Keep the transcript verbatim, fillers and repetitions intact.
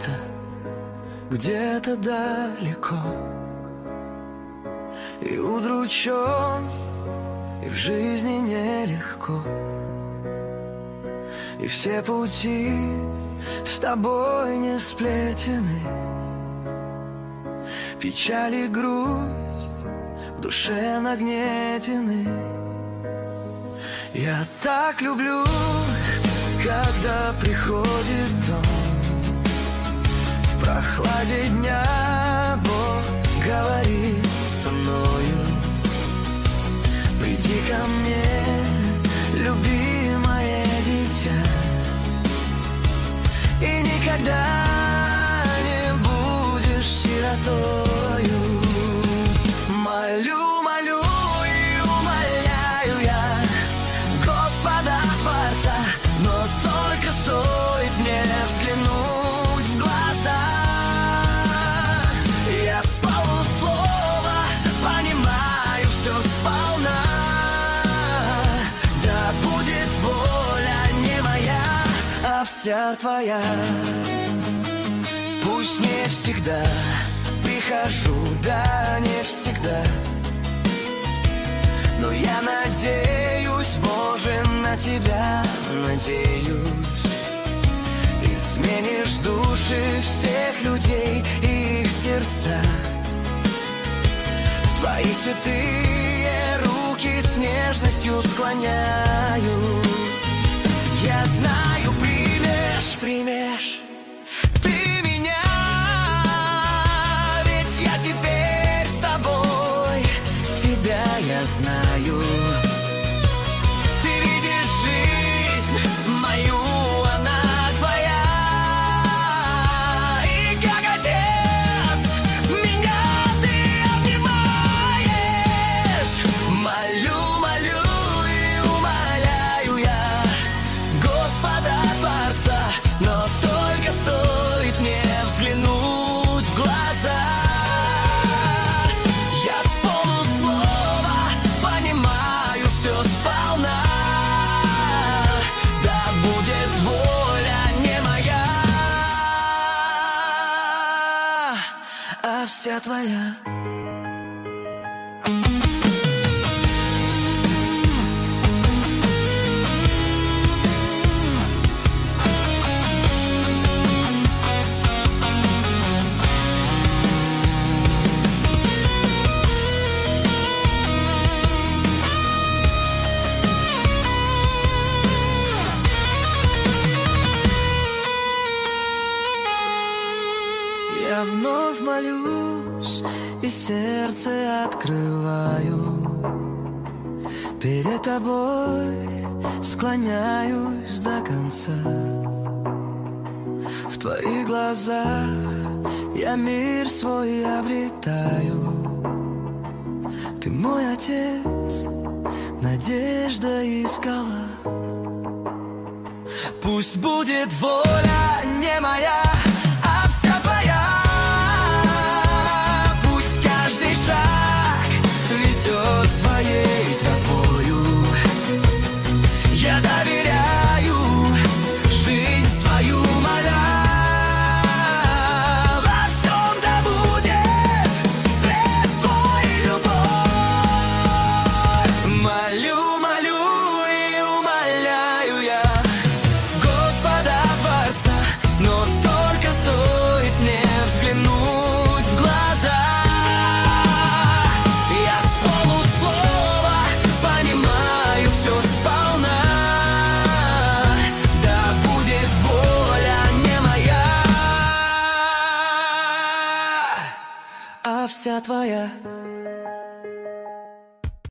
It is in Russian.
где-то, где-то далеко, и удручен, и в жизни нелегко, и все пути с тобой не сплетены. Печаль и грусть в душе нагнетены. Я так люблю, когда приходит дом, в прохладе дня Бог говорит со мною: приди ко мне, любимое дитя, и никогда не будешь сиротою. Молю, молю и умоляю я Господа Творца, но только стоит мне взглянуть в глаза, я с полуслова понимаю все сполна. Да будет воля не моя, а вся твоя. Пусть не всегда прихожу, да не всегда, но я надеюсь, Боже, на Тебя надеюсь. Изменишь души всех людей и их сердца, в Твои святые руки с нежностью склоняюсь. Я знаю, примешь, примешь Ты меня, ведь я теперь с тобой, Тебя я знаю. Ты видишь жизнь мою, она твоя, и как отец меня ты обнимаешь. Молю, молю и умоляю я Господа Творца, но только стоит мне взглянуть в глаза, я с полуслова понимаю все сполна. Да будет воля не моя, а вся твоя. Я вновь молюсь и сердце открываю, перед тобой склоняюсь до конца. В твоих глазах я мир свой обретаю. Ты мой отец, надежда и скала. Пусть будет воля не моя, а вся твоя. Шаг ведет твоей тропою. Я доверяю жизнь свою, моля. Во всем да будет свет твой и любовь. Молю, молю и умоляю я Господа Творца, но только стоит мне взглянуть в глаза, вся твоя.